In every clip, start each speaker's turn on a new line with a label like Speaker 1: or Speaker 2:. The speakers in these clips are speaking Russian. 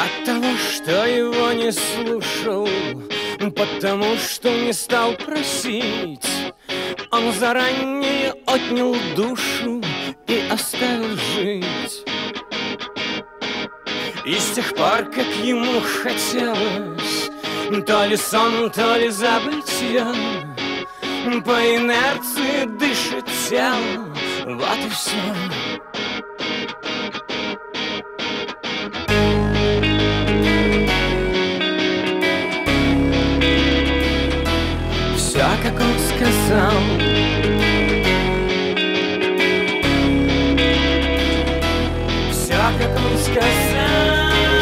Speaker 1: От того, что его не слушал, потому что не стал просить, он заранее отнял душу и оставил жить. И с тех пор, как ему хотелось то ли сон, то ли забытье, по инерции дышит тело, вот и все. Все, как он сказал. Все, как он сказал.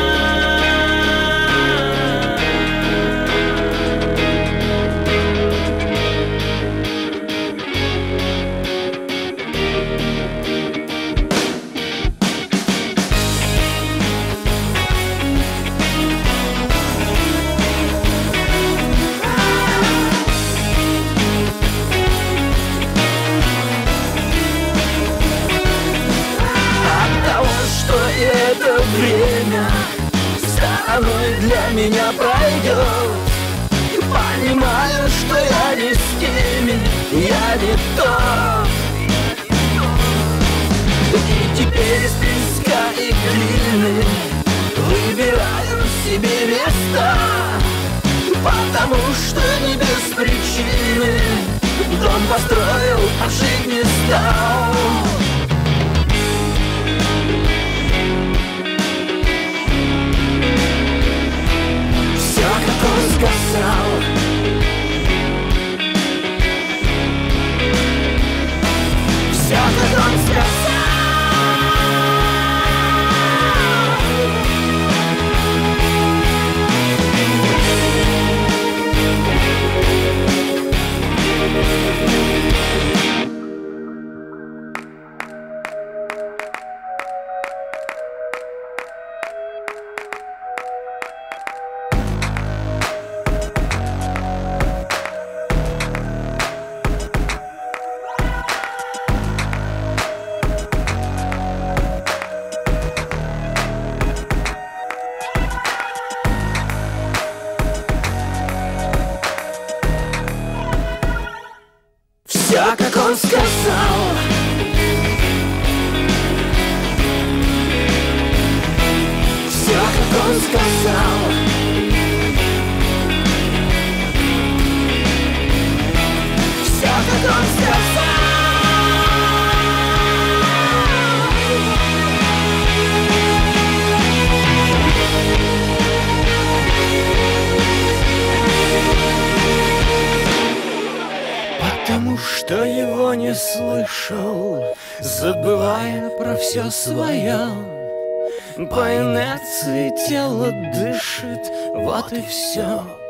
Speaker 1: Это время стороной для меня пройдет. Понимаю, что я не с теми, я не тот. И теперь из песка и глины выбираю себе место, потому что не без причины дом построил, а жить не стал. Сказал. Все, как он сказал. Все, как он сказал. Все, как он сказал. Все, как он сказал. Потому что его не слышал, забывая про все свое. По инерции тело дышит, вот и все.